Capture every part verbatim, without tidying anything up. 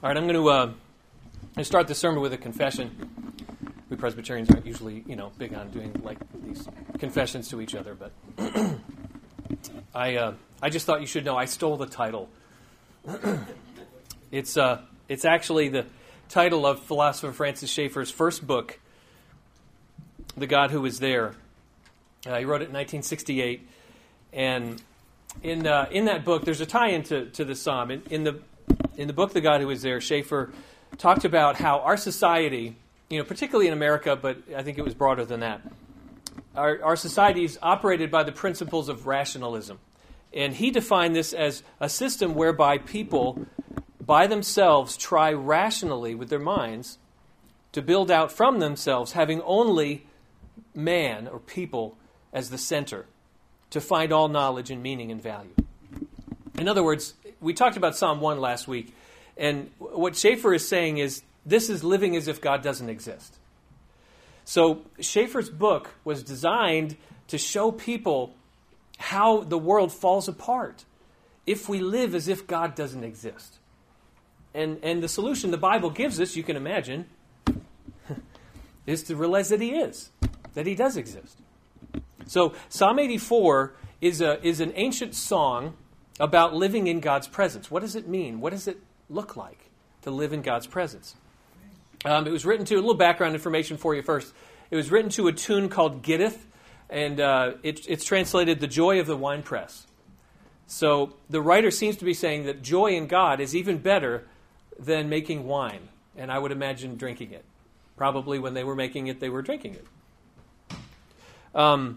All right, I'm going to uh, I'm start the sermon with a confession. We Presbyterians aren't usually, you know, big on doing like these confessions to each other, but I uh, I just thought you should know I stole the title. it's uh it's actually the title of philosopher Francis Schaeffer's first book, The God Who Was There. Uh, he wrote it in nineteen sixty-eight, and in uh, in that book, there's a tie-in to, to the psalm. In, in the in the book, The God Who Was There, Schaeffer talked about how our society, you know, particularly in America, but I think it was broader than that, our, our society is operated by the principles of rationalism. And he defined this as a system whereby people, by themselves, try rationally with their minds to build out from themselves, having only man or people as the center, to find all knowledge and meaning and value. In other words, we talked about Psalm one last week, and what Schaeffer is saying is this is living as if God doesn't exist. So Schaeffer's book was designed to show people how the world falls apart if we live as if God doesn't exist. And, and the solution the Bible gives us, you can imagine, is to realize that he is, that he does exist. So Psalm eighty-four is a is an ancient song about living in God's presence. What does it mean? What does it look like to live in God's presence? Um, it was written to, a little background information for you first. It was written to a tune called Gittith, and uh, it, it's translated The Joy of the Winepress. So the writer seems to be saying that joy in God is even better than making wine, and I would imagine drinking it. Probably when they were making it, they were drinking it. Um,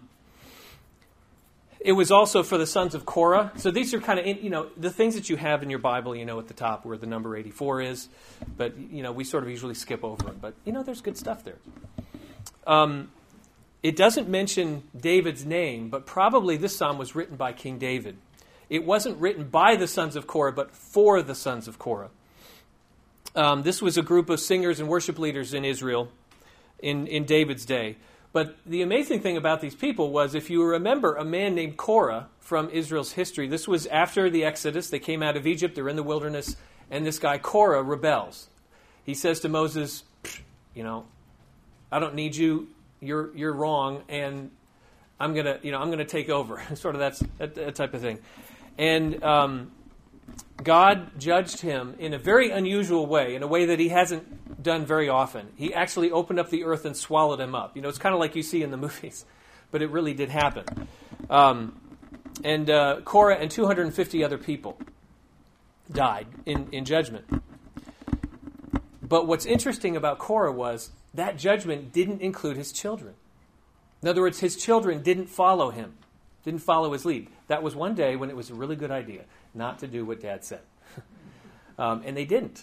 it was also for the sons of Korah. So these are kind of, you know, the things that you have in your Bible, you know, at the top where the number eighty-four is. But, you know, we sort of usually skip over them. But, you know, there's good stuff there. Um, it doesn't mention David's name, but probably this psalm was written by King David. It wasn't written by the sons of Korah, but for the sons of Korah. Um, this was a group of singers and worship leaders in Israel in, in David's day. But the amazing thing about these people was, if you remember a man named Korah from Israel's history, this was after the Exodus. They came out of Egypt, they're in the wilderness, and this guy Korah rebels. He says to Moses, you know, I don't need you, you're you're wrong, and I'm gonna, you know, I'm gonna take over. Sort of that's that, that type of thing. And um, God judged him in a very unusual way, in a way that he hasn't done very often. He actually opened up the earth and swallowed him up. You know, it's kind of like you see in the movies, but it really did happen. Um, and uh, Korah and two hundred fifty other people died in, in judgment. But what's interesting about Korah was that judgment didn't include his children. In other words, his children didn't follow him, didn't follow his lead. That was one day when it was a really good idea not to do what Dad said. um, and they didn't.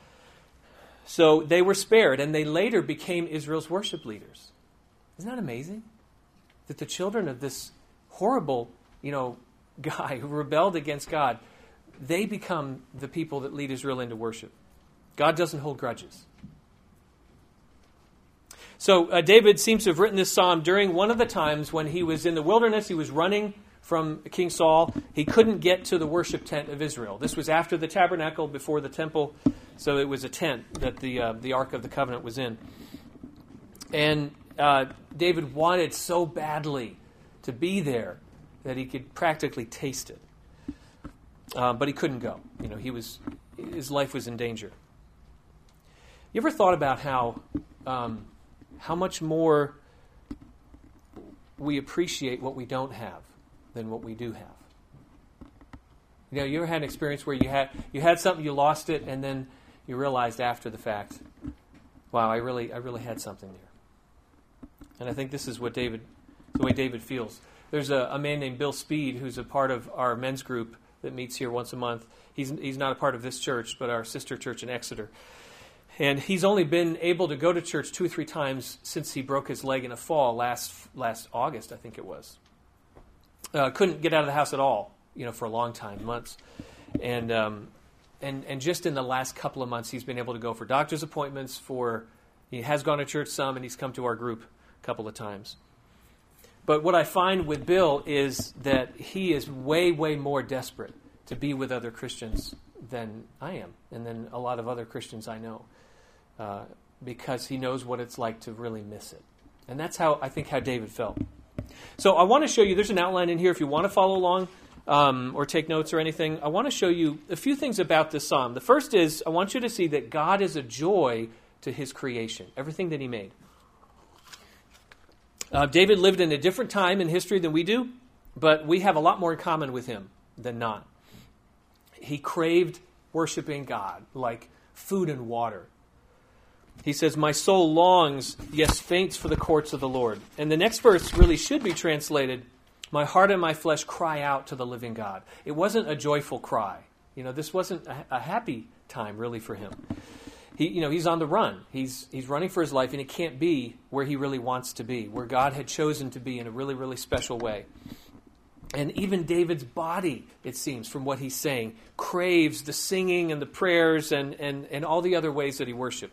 So they were spared, and they later became Israel's worship leaders. Isn't that amazing? That the children of this horrible, you know, guy who rebelled against God, they become the people that lead Israel into worship. God doesn't hold grudges. So uh, David seems to have written this psalm during one of the times when he was in the wilderness. He was running from King Saul. He couldn't get to the worship tent of Israel. This was after the tabernacle, before the temple. So it was a tent that the uh, the Ark of the Covenant was in. And uh, David wanted so badly to be there that he could practically taste it. Uh, but he couldn't go. You know, he was his life was in danger. You ever thought about how um, how much more we appreciate what we don't have than what we do have? You know, you ever had an experience where you had you had something, you lost it, and then you realized after the fact, wow, I really I really had something there. And I think this is what David, the way David feels. There's a, a man named Bill Speed who's a part of our men's group that meets here once a month. He's he's not a part of this church, but our sister church in Exeter. And he's only been able to go to church two or three times since he broke his leg in a fall last last August, I think it was. Uh, couldn't get out of the house at all, you know, for a long time, months. And um, and and just in the last couple of months, he's been able to go for doctor's appointments. For he has gone to church some, and he's come to our group a couple of times. But what I find with Bill is that he is way, way more desperate to be with other Christians than I am, and than a lot of other Christians I know, uh, because he knows what it's like to really miss it. And that's how I think how David felt. So I want to show you, there's an outline in here if you want to follow along um, or take notes or anything. I want to show you a few things about this psalm. The first is, I want you to see that God is a joy to his creation, everything that he made. Uh, David lived in a different time in history than we do, but we have a lot more in common with him than not. He craved worshiping God like food and water. He says, my soul longs, yes, faints for the courts of the Lord. And the next verse really should be translated, my heart and my flesh cry out to the living God. It wasn't a joyful cry. You know, this wasn't a, a happy time really for him. He, you know, he's on the run. He's he's running for his life, and it can't be where he really wants to be, where God had chosen to be in a really, really special way. And even David's body, it seems, from what he's saying, craves the singing and the prayers and, and, and all the other ways that he worshiped.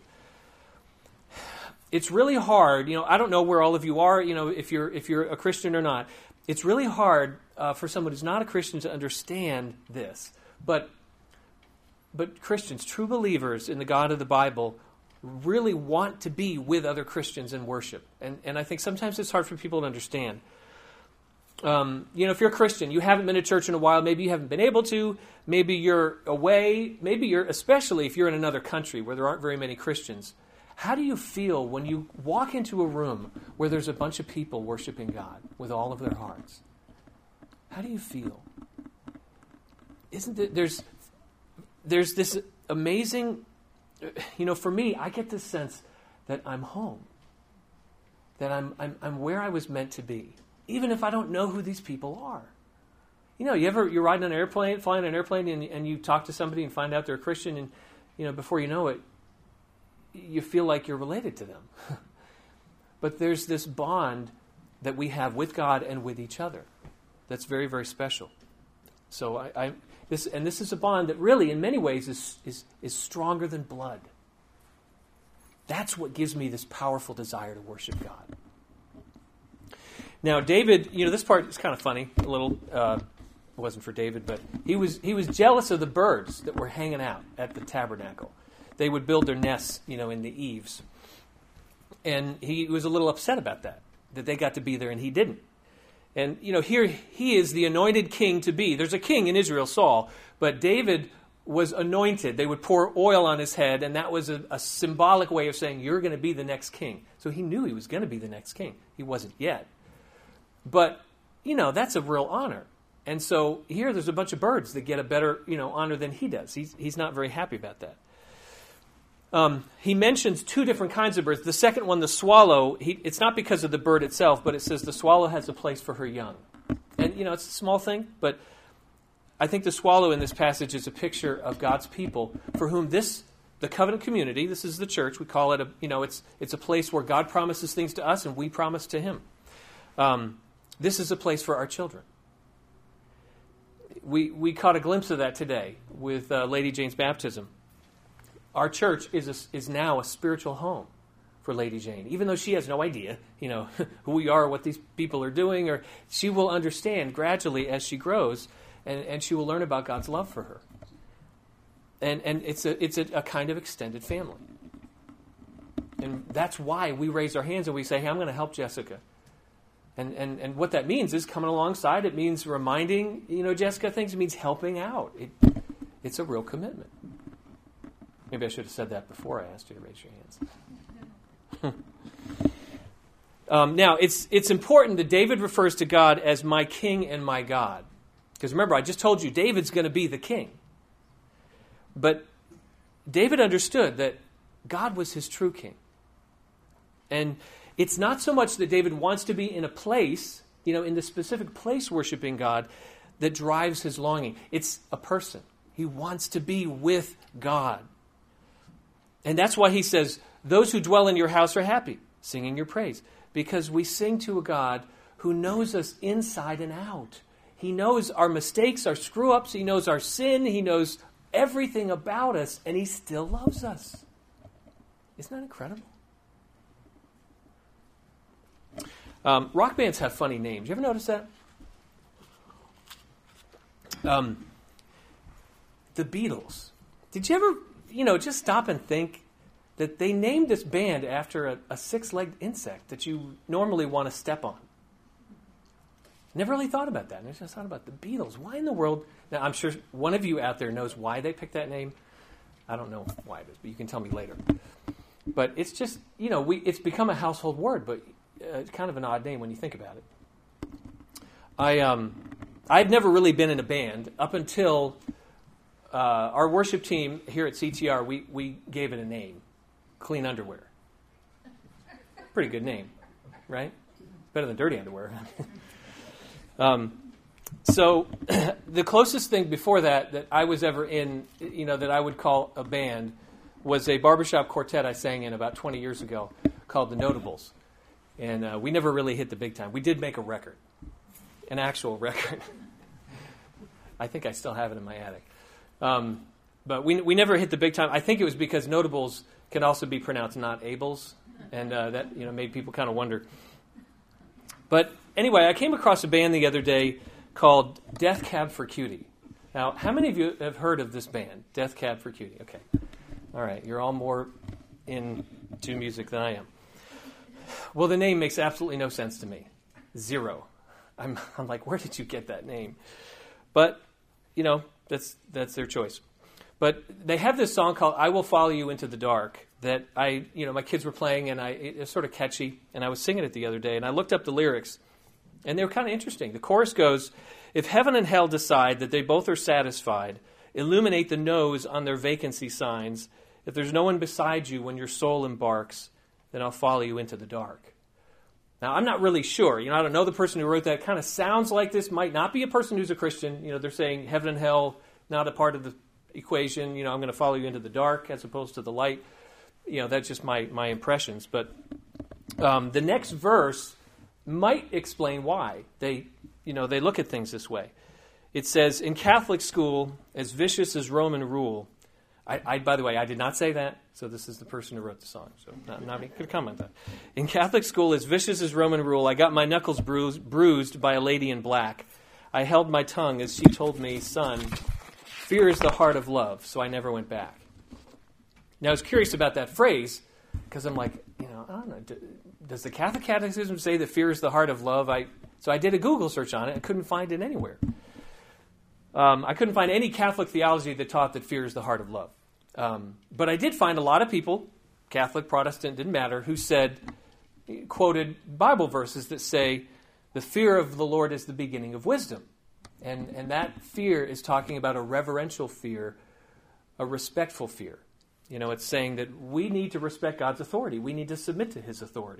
It's really hard, you know, I don't know where all of you are, you know, if you're if you're a Christian or not. It's really hard uh, for someone who's not a Christian to understand this. But but Christians, true believers in the God of the Bible, really want to be with other Christians in worship. And and I think sometimes it's hard for people to understand. Um, you know, if you're a Christian, you haven't been to church in a while, maybe you haven't been able to, maybe you're away, maybe you're, especially if you're in another country where there aren't very many Christians. How do you feel when you walk into a room where there's a bunch of people worshiping God with all of their hearts? How do you feel? Isn't it, there's, there's this amazing, you know, for me, I get this sense that I'm home, that I'm, I'm, I'm where I was meant to be, even if I don't know who these people are. You know, you ever, you're riding an airplane, flying an airplane, and, and you talk to somebody and find out they're a Christian, and, you know, before you know it, you feel like you're related to them. But there's this bond that we have with God and with each other that's very, very special. So I, I this and this is a bond that really, in many ways, is is is stronger than blood. That's what gives me this powerful desire to worship God. Now, David, you know, this part is kind of funny, a little. Uh, it wasn't for David, but he was he was jealous of the birds that were hanging out at the tabernacle. They would build their nests, you know, in the eaves. And he was a little upset about that, that they got to be there and he didn't. And, you know, here he is the anointed king to be. There's a king in Israel, Saul, but David was anointed. They would pour oil on his head, and that was a, a symbolic way of saying, you're going to be the next king. So he knew he was going to be the next king. He wasn't yet. But, you know, that's a real honor. And so here there's a bunch of birds that get a better, you know, honor than he does. He's, he's not very happy about that. Um, he mentions two different kinds of birds. The second one, the swallow, he, it's not because of the bird itself, but it says the swallow has a place for her young. And, you know, it's a small thing, but I think the swallow in this passage is a picture of God's people for whom this, the covenant community, this is the church, we call it, a, you know, it's it's a place where God promises things to us and we promise to him. Um, this is a place for our children. We, we caught a glimpse of that today with uh, Lady Jane's baptism. Our church is a, is now a spiritual home for Lady Jane, even though she has no idea, you know, who we are, what these people are doing, or she will understand gradually as she grows, and, and she will learn about God's love for her. And and it's a it's a, a kind of extended family, and that's why we raise our hands and we say, "Hey, I'm going to help Jessica." And and and what that means is coming alongside. It means reminding, you know, Jessica things. It means helping out. It it's a real commitment. Maybe I should have said that before I asked you to raise your hands. um, now, it's it's important that David refers to God as my king and my God. Because remember, I just told you David's going to be the king. But David understood that God was his true king. And it's not so much that David wants to be in a place, you know, in the specific place worshiping God, that drives his longing. It's a person. He wants to be with God. And that's why he says, those who dwell in your house are happy, singing your praise. Because we sing to a God who knows us inside and out. He knows our mistakes, our screw-ups. He knows our sin. He knows everything about us, and he still loves us. Isn't that incredible? Um, rock bands have funny names. You ever notice that? Um, the Beatles. Did you ever, you know, just stop and think that they named this band after a, a six-legged insect that you normally want to step on? Never really thought about that. I just thought about the Beatles. Why in the world? Now, I'm sure one of you out there knows why they picked that name. I don't know why it is, but you can tell me later. But it's just, you know, we it's become a household word, but uh, it's kind of an odd name when you think about it. I, um, I've never really been in a band up until uh, our worship team here at C T R, we, we gave it a name, Clean Underwear. Pretty good name, right? Better than Dirty Underwear. um, so the closest thing before that that I was ever in, you know, that I would call a band was a barbershop quartet I sang in about twenty years ago called The Notables. And uh, we never really hit the big time. We did make a record, an actual record. I think I still have it in my attic. Um, but we we never hit the big time. I think it was because Notables can also be pronounced not Ables, and uh, that you know made people kind of wonder. But anyway, I came across a band the other day called Death Cab for Cutie. Now, how many of you have heard of this band, Death Cab for Cutie? Okay. All right, you're all more into music than I am. Well, the name makes absolutely no sense to me. Zero. I'm, I'm like, where did you get that name? But, you know, that's that's their choice. But they have this song called I Will Follow You Into the Dark that I, you know, my kids were playing, and I it was sort of catchy, and I was singing it the other day, and I looked up the lyrics, and they were kind of interesting. The chorus goes, if heaven and hell decide that they both are satisfied, illuminate the no's on their vacancy signs. If there's no one beside you when your soul embarks, then I'll follow you into the dark. Now, I'm not really sure. You know, I don't know the person who wrote that. It kind of sounds like this might not be a person who's a Christian. You know, they're saying heaven and hell, not a part of the equation. You know, I'm going to follow you into the dark as opposed to the light. You know, that's just my, my impressions. But um, the next verse might explain why they, you know, they look at things this way. It says, in Catholic school, as vicious as Roman rule, I, I, by the way, I did not say that, so this is the person who wrote the song, so not, not could comment on that. In Catholic school, as vicious as Roman rule, I got my knuckles bruised, bruised by a lady in black. I held my tongue as she told me, son, fear is the heart of love, so I never went back. Now, I was curious about that phrase, because I'm like, you know, I don't know, does the Catholic Catechism say that fear is the heart of love? I So I did a Google search on it. I couldn't find it anywhere. Um, I couldn't find any Catholic theology that taught that fear is the heart of love. Um, but I did find a lot of people, Catholic, Protestant, didn't matter, who said, quoted Bible verses that say, the fear of the Lord is the beginning of wisdom. And, and that fear is talking about a reverential fear, a respectful fear. You know, it's saying that we need to respect God's authority. We need to submit to his authority.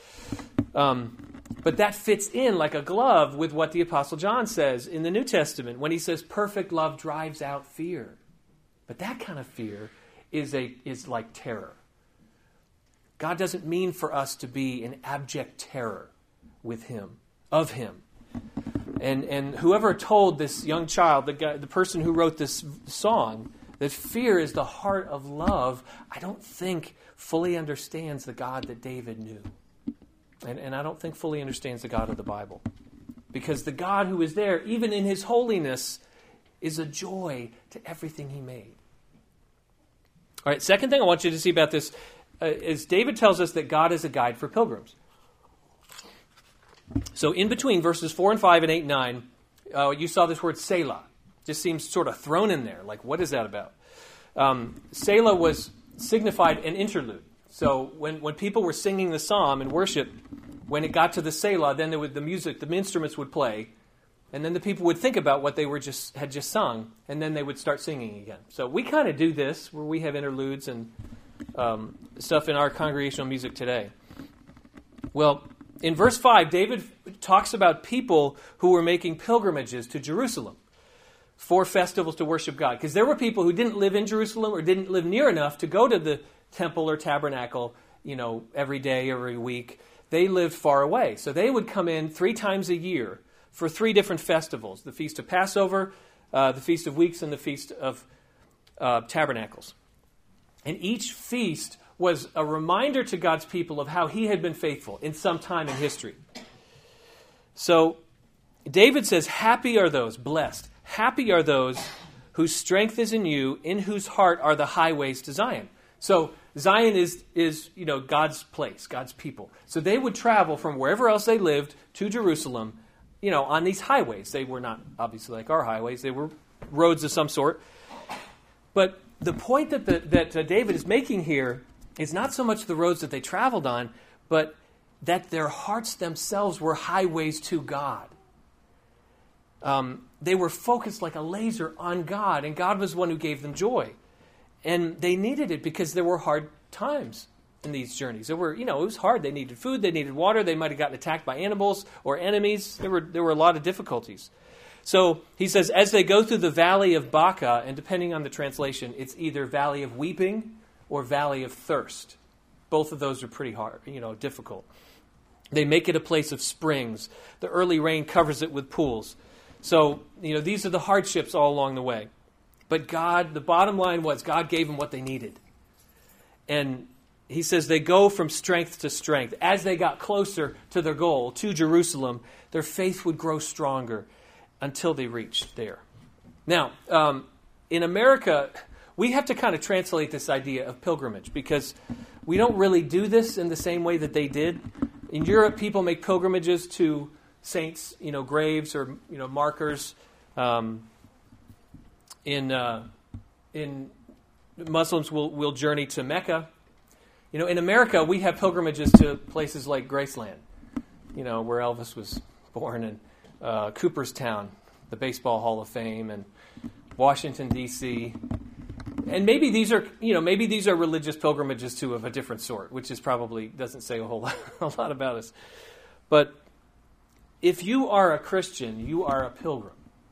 Um, but that fits in like a glove with what the Apostle John says in the New Testament when he says perfect love drives out fear. But that kind of fear is a is like terror. God doesn't mean for us to be in abject terror with him, of him. And and whoever told this young child, the guy, the person who wrote this song, that fear is the heart of love, I don't think fully understands the God that David knew. And, and I don't think fully understands the God of the Bible. Because the God who is there, even in his holiness, is a joy to everything he made. All right, second thing I want you to see about this uh, is David tells us that God is a guide for pilgrims. So in between verses four and five and eight and nine, uh, you saw this word Selah. Just seems sort of thrown in there. Like, what is that about? Um, Selah was signified an interlude. So when, when people were singing the psalm in worship, when it got to the Selah, then there would, the music, the instruments would play, and then the people would think about what they were just had just sung, and then they would start singing again. So we kind of do this, where we have interludes and um, stuff in our congregational music today. Well, in verse five, David talks about people who were making pilgrimages to Jerusalem for festivals to worship God. Because there were people who didn't live in Jerusalem or didn't live near enough to go to the temple or tabernacle, you know, every day, every week. They lived far away. So they would come in three times a year for three different festivals. The Feast of Passover, uh, the Feast of Weeks, and the Feast of uh, Tabernacles. And each feast was a reminder to God's people of how he had been faithful in some time in history. So David says, happy are those, blessed, happy are those whose strength is in you, in whose heart are the highways to Zion. So Zion is, is you know, God's place, God's people. So they would travel from wherever else they lived to Jerusalem, you know, on these highways. They were not obviously like our highways. They were roads of some sort. But the point that, the, that uh, David is making here is not so much the roads that they traveled on, but that their hearts themselves were highways to God. Um, they were focused like a laser on God, and God was the one who gave them joy. And they needed it because there were hard times in these journeys. There were, you know, it was hard. They needed food, they needed water, they might have gotten attacked by animals or enemies. There were there were a lot of difficulties. So he says, as they go through the valley of Baca, and depending on the translation, it's either valley of weeping or valley of thirst. Both of those are pretty hard, you know, difficult. They make it a place of springs. The early rain covers it with pools. So, you know, these are the hardships all along the way. But God, the bottom line was God gave them what they needed. And he says they go from strength to strength. As they got closer to their goal, to Jerusalem, their faith would grow stronger until they reached there. Now, um, in America, we have to kind of translate this idea of pilgrimage because we don't really do this in the same way that they did. In Europe, people make pilgrimages to saints, you know, graves or, you know, markers. Um, in uh, in Muslims will will journey to Mecca. You know, in America, we have pilgrimages to places like Graceland, you know, where Elvis was born, and uh, Cooperstown, the Baseball Hall of Fame, and Washington, D C And maybe these are, you know, maybe these are religious pilgrimages too of a different sort, which is probably doesn't say a whole lot, a lot about us. But if you are a Christian, you are a pilgrim.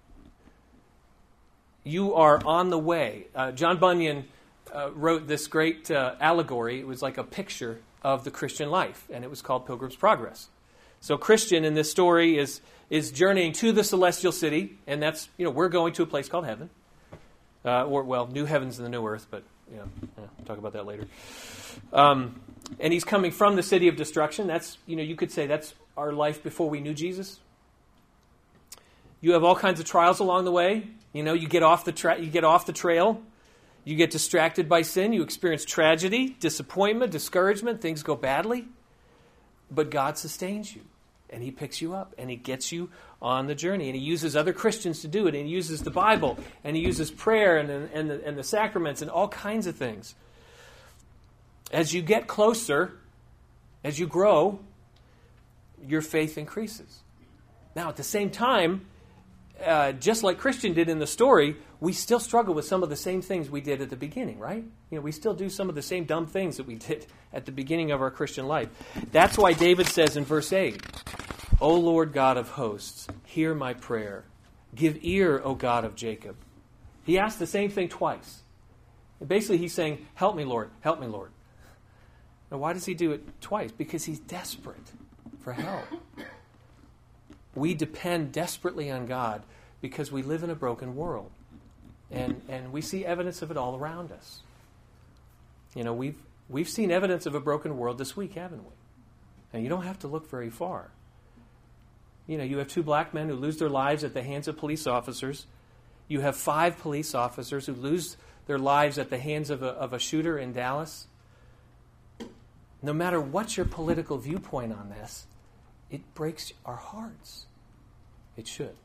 You are on the way. Uh, John Bunyan uh, wrote this great uh, allegory. It was like a picture of the Christian life, and it was called Pilgrim's Progress. So Christian in this story is is journeying to the celestial city, and that's, you know, we're going to a place called heaven. Uh, or, well, new heavens and the new earth, but, you know, yeah, we'll talk about that later. Um, and he's coming from the city of destruction. That's, you know, you could say that's our life before we knew Jesus. You have all kinds of trials along the way. You know, you get off the tra- you get off the trail. You get distracted by sin. You experience tragedy, disappointment, discouragement. Things go badly. But God sustains you, and he picks you up, and he gets you on the journey. And he uses other Christians to do it. And he uses the Bible, and he uses prayer and, and, the, and the sacraments and all kinds of things. As you get closer, as you grow, your faith increases. Now, at the same time, uh, just like Christian did in the story, we still struggle with some of the same things we did at the beginning, right? You know, we still do some of the same dumb things that we did at the beginning of our Christian life. That's why David says in verse eight, O Lord God of hosts, hear my prayer. Give ear, O God of Jacob. He asked the same thing twice. And basically, he's saying, help me, Lord, help me, Lord. Now, why does he do it twice? Because he's desperate for help. We depend desperately on God because we live in a broken world. And and we see evidence of it all around us. You know, we've we've seen evidence of a broken world this week, haven't we? And you don't have to look very far. You know, you have two black men who lose their lives at the hands of police officers. You have five police officers who lose their lives at the hands of a, of a shooter in Dallas. No matter what your political viewpoint on this, it breaks our hearts. It should.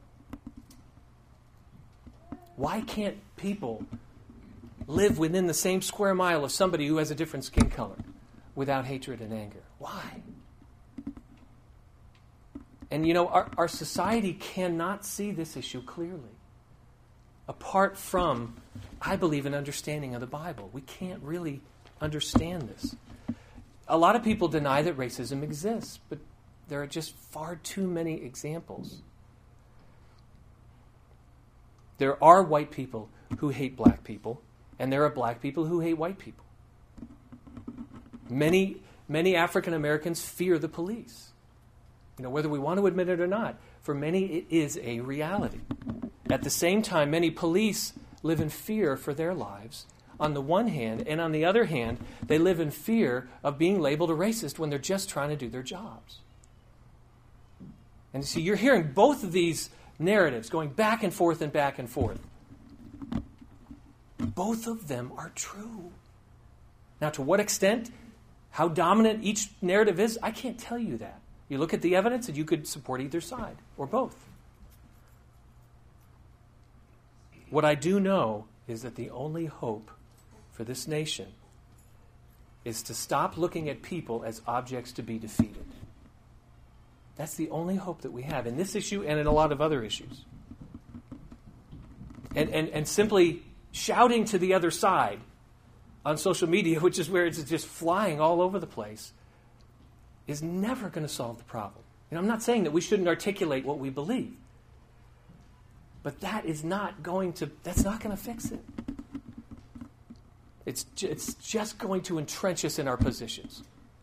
Why can't people live within the same square mile of somebody who has a different skin color without hatred and anger? Why? And, you know, our, our society cannot see this issue clearly. Apart from, I believe, an understanding of the Bible. We can't really understand this. A lot of people deny that racism exists, but there are just far too many examples. There are white people who hate black people, and there are black people who hate white people. Many, many African Americans fear the police. You know, whether we want to admit it or not, for many it is a reality. At the same time, many police live in fear for their lives on the one hand, and on the other hand, they live in fear of being labeled a racist when they're just trying to do their jobs. And so you're hearing both of these narratives going back and forth and back and forth. both of them are true. Now, to what extent, how dominant each narrative is, I can't tell you that. You look at the evidence and you could support either side or both. What I do know is that the only hope for this nation is to stop looking at people as objects to be defeated. That's the only hope that we have in this issue and in a lot of other issues. And, and, and simply shouting to the other side on social media, which is where it's just flying all over the place, is never going to solve the problem. And I'm not saying that we shouldn't articulate what we believe. But that is not going to, that's not going to fix it. It's, it's just going to entrench us in our positions.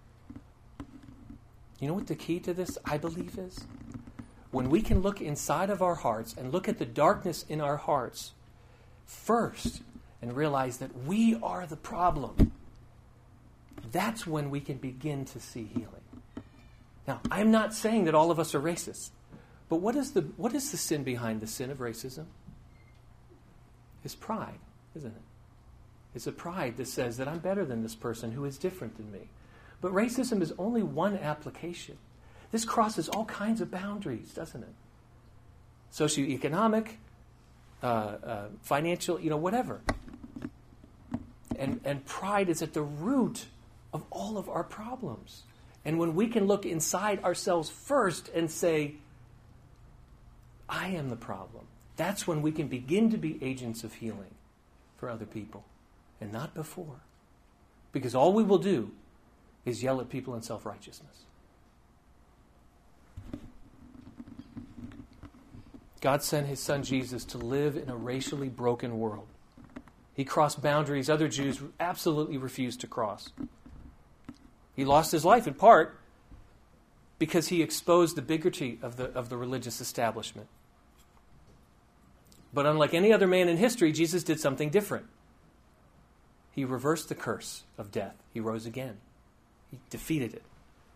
You know what the key to this, I believe, is? When we can look inside of our hearts and look at the darkness in our hearts first and realize that we are the problem, that's when we can begin to see healing. Now, I'm not saying that all of us are racist, but what is the what is the sin behind the sin of racism? It's pride, isn't it? It's a pride that says that I'm better than this person who is different than me. But racism is only one application. This crosses all kinds of boundaries, doesn't it? Socioeconomic, uh, uh, financial, you know, whatever. And, and pride is at the root of all of our problems. And when we can look inside ourselves first and say, I am the problem, that's when we can begin to be agents of healing for other people, and not before. Because all we will do is yell at people in self-righteousness. God sent his son Jesus to live in a racially broken world. He crossed boundaries other Jews absolutely refused to cross. He lost his life in part because he exposed the bigotry of the, of the religious establishment. But unlike any other man in history, Jesus did something different. He reversed the curse of death. He rose again. He defeated it.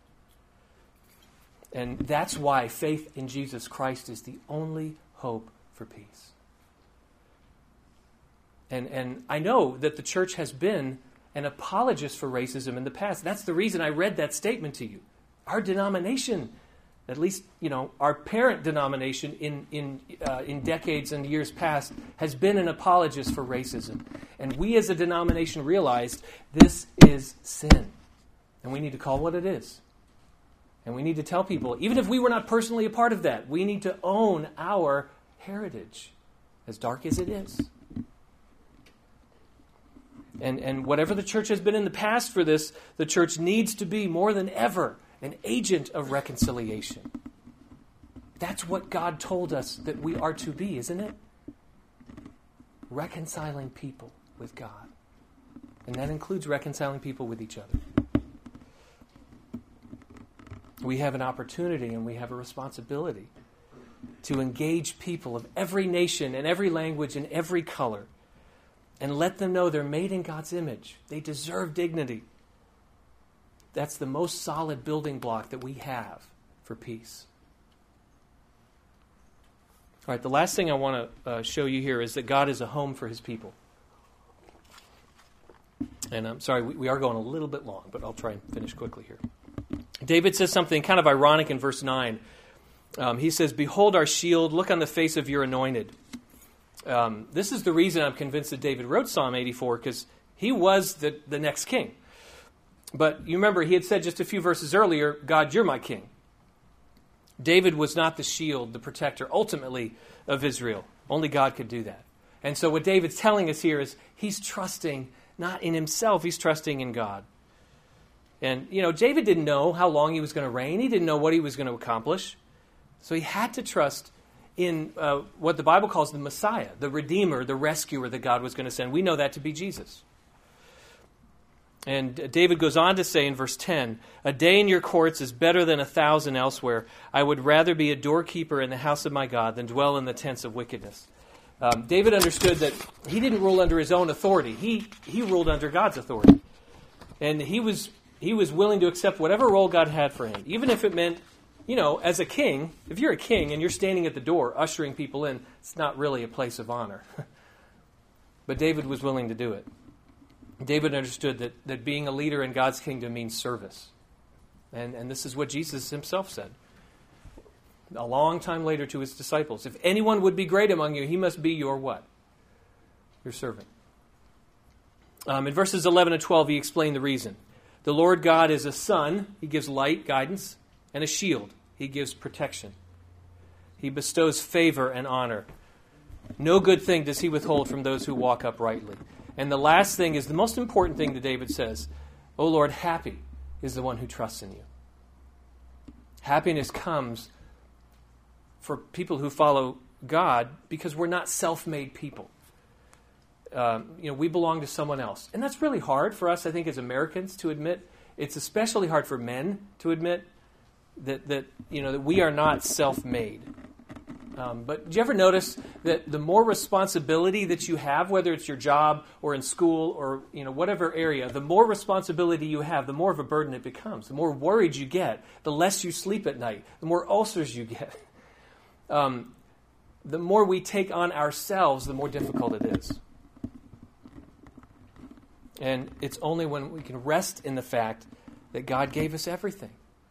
And that's why faith in Jesus Christ is the only hope for peace. And, and I know that the church has been an apologist for racism in the past. That's the reason I read that statement to you. Our denomination, at least, you know, our parent denomination in in uh, in decades and years past, has been an apologist for racism. And we as a denomination realized this is sin. And we need to call what it is. And we need to tell people, even if we were not personally a part of that, we need to own our heritage, as dark as it is. And, and whatever the church has been in the past for this, the church needs to be more than ever an agent of reconciliation. That's what God told us that we are to be, isn't it? Reconciling people with God. And that includes reconciling people with each other. We have an opportunity and we have a responsibility to engage people of every nation and every language and every color and let them know they're made in God's image. They deserve dignity. That's the most solid building block that we have for peace. All right, the last thing I want to uh, show you here is that God is a home for his people. And I'm sorry, we, we are going a little bit long, but I'll try and finish quickly here. David says something kind of ironic in verse nine. Um, he says, "Behold our shield, look on the face of your anointed." Um, this is the reason I'm convinced that David wrote Psalm eighty-four, because he was the, the next king. But you remember, he had said just a few verses earlier, God, you're my king. David was not the shield, the protector, ultimately, of Israel. Only God could do that. And so what David's telling us here is he's trusting not in himself, he's trusting in God. And, you know, David didn't know how long he was going to reign. He didn't know what he was going to accomplish. So he had to trust in uh, what the Bible calls the Messiah, the Redeemer, the Rescuer that God was going to send. We know that to be Jesus. And David goes on to say in verse ten, "A day in your courts is better than a thousand elsewhere. I would rather be a doorkeeper in the house of my God than dwell in the tents of wickedness." Um, David understood that he didn't rule under his own authority. He he ruled under God's authority. And he was he was willing to accept whatever role God had for him, even if it meant, you know, as a king, if you're a king and you're standing at the door ushering people in, it's not really a place of honor. But David was willing to do it. David understood that, that being a leader in God's kingdom means service. And, and this is what Jesus himself said a long time later to his disciples. If anyone would be great among you, he must be your what? Your servant. Um, in verses eleven and twelve, he explained the reason. The Lord God is a sun. He gives light, guidance, and a shield. He gives protection. He bestows favor and honor. No good thing does he withhold from those who walk uprightly. And the last thing is the most important thing that David says. O Lord, happy is the one who trusts in you. Happiness comes for people who follow God because we're not self-made people. Um, you know, we belong to someone else. And that's really hard for us, I think, as Americans to admit. It's especially hard for men to admit that, that you know, that we are not self-made. Um, but do you ever notice that the more responsibility that you have, whether it's your job or in school or you know whatever area, the more responsibility you have, the more of a burden it becomes. The more worried you get, the less you sleep at night, the more ulcers you get. Um, the more we take on ourselves, the more difficult it is. And it's only when we can rest in the fact that God gave us everything.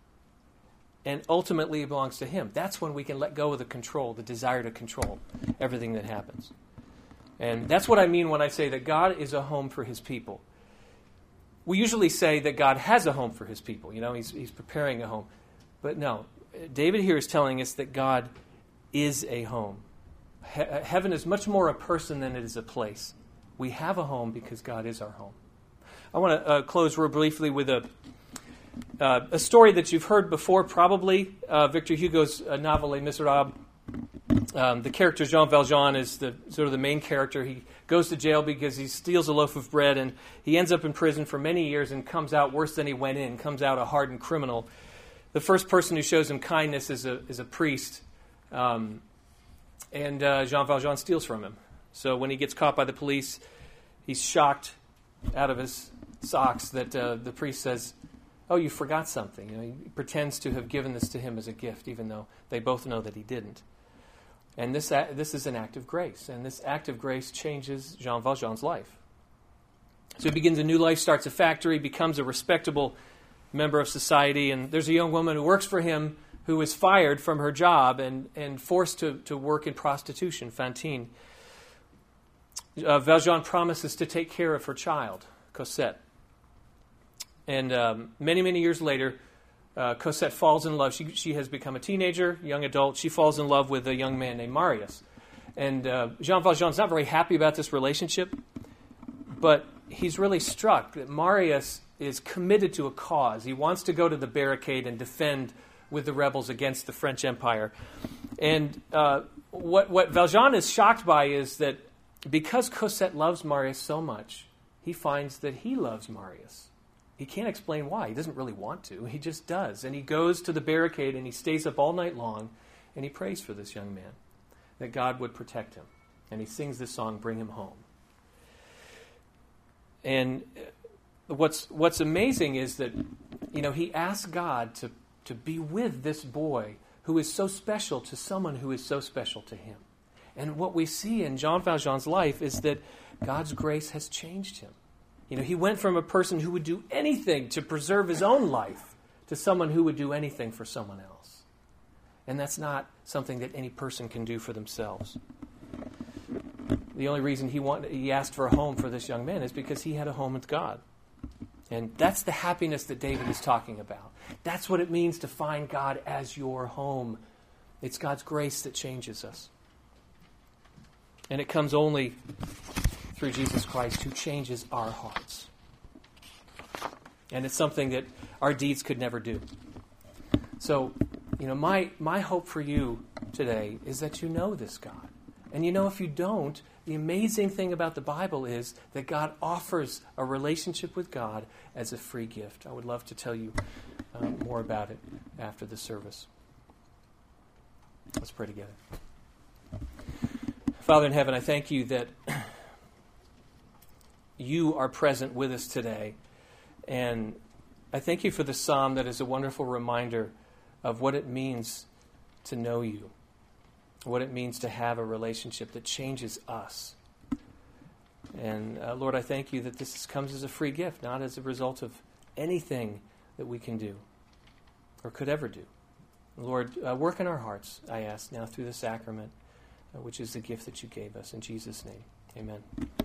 And ultimately it belongs to him. That's when we can let go of the control, the desire to control everything that happens. And that's what I mean when I say that God is a home for his people. We usually say that God has a home for his people. You know, he's, he's preparing a home. But no, David here is telling us that God is a home. He- heaven is much more a person than it is a place. We have a home because God is our home. I want to uh, close real briefly with a uh, a story that you've heard before, probably. Uh, Victor Hugo's uh, novel Les Miserables. Um, the character Jean Valjean is the sort of the main character. He goes to jail because he steals a loaf of bread, and he ends up in prison for many years and comes out worse than he went in, comes out a hardened criminal. The first person who shows him kindness is a is a priest, um, and uh, Jean Valjean steals from him. So when he gets caught by the police, he's shocked out of his socks that uh, the priest says, "Oh, you forgot something." You know, he pretends to have given this to him as a gift, even though they both know that he didn't. And this this is an act of grace, and this act of grace changes Jean Valjean's life. So he begins a new life, starts a factory, becomes a respectable member of society, and there's a young woman who works for him who is fired from her job and, and forced to, to work in prostitution, Fantine. Uh, Valjean promises to take care of her child, Cosette. And um, many, many years later, uh, Cosette falls in love. She, she has become a teenager, young adult. She falls in love with a young man named Marius. And uh, Jean Valjean's not very happy about this relationship, but he's really struck that Marius is committed to a cause. He wants to go to the barricade and defend with the rebels against the French Empire. And uh, what, what Valjean is shocked by is that because Cosette loves Marius so much, he finds that he loves Marius. He can't explain why. He doesn't really want to. He just does. And he goes to the barricade and he stays up all night long and he prays for this young man, that God would protect him. And he sings this song, "Bring Him Home." And what's what's amazing is that, you know, he asks God to, to be with this boy who is so special to someone who is so special to him. And what we see in Jean Valjean's life is that God's grace has changed him. You know, he went from a person who would do anything to preserve his own life to someone who would do anything for someone else. And that's not something that any person can do for themselves. The only reason he wanted, he asked for a home for this young man is because he had a home with God. And that's the happiness that David is talking about. That's what it means to find God as your home. It's God's grace that changes us. And it comes only through Jesus Christ, who changes our hearts. And it's something that our deeds could never do. So, you know, my, my hope for you today is that you know this God. And you know, if you don't, the amazing thing about the Bible is that God offers a relationship with God as a free gift. I would love to tell you uh, more about it after the service. Let's pray together. Father in heaven, I thank you that you are present with us today. And I thank you for the psalm that is a wonderful reminder of what it means to know you, what it means to have a relationship that changes us. And uh, Lord, I thank you that this comes as a free gift, not as a result of anything that we can do or could ever do. Lord, uh, work in our hearts, I ask now through the sacrament, uh, which is the gift that you gave us. In Jesus' name, amen.